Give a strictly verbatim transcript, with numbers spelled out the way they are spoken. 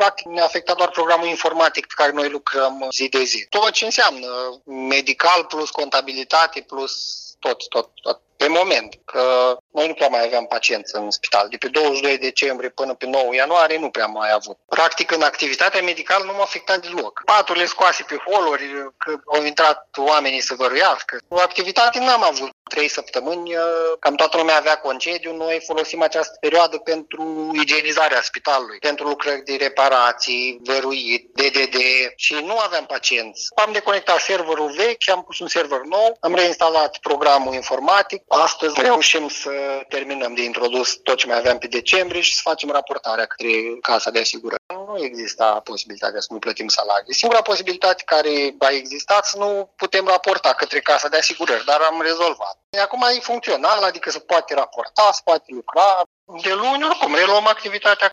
practic ne-a afectat doar programul informatic pe care noi lucrăm zi de zi. Tot ce înseamnă medical plus contabilitate plus tot, tot, tot. Pe moment, că noi nu prea mai aveam pacienți în spital. De pe douăzeci și doi decembrie până pe nouă ianuarie nu prea mai avut. Practic, în activitatea medicală nu m-a afectat deloc. Paturile scoase pe holuri, că au intrat oamenii să văruiască. O activitate n-am avut. Trei săptămâni, cam toată lumea avea concediu, noi folosim această perioadă pentru igienizarea spitalului, pentru lucrări de reparații, văruit, D D D și nu aveam pacienți. Am deconectat serverul vechi, am pus un server nou, am reinstalat programul informatic. Astăzi reușim să terminăm de introdus tot ce mai aveam pe decembrie și să facem raportarea către Casa de Asigurări. Nu exista posibilitatea să nu plătim salarii. Singura posibilitate care a existat să nu putem raporta către Casa de Asigurări, dar am rezolvat. Acum e funcțional, adică se poate raporta, se poate lucra. De luni, oricum, reluăm activitatea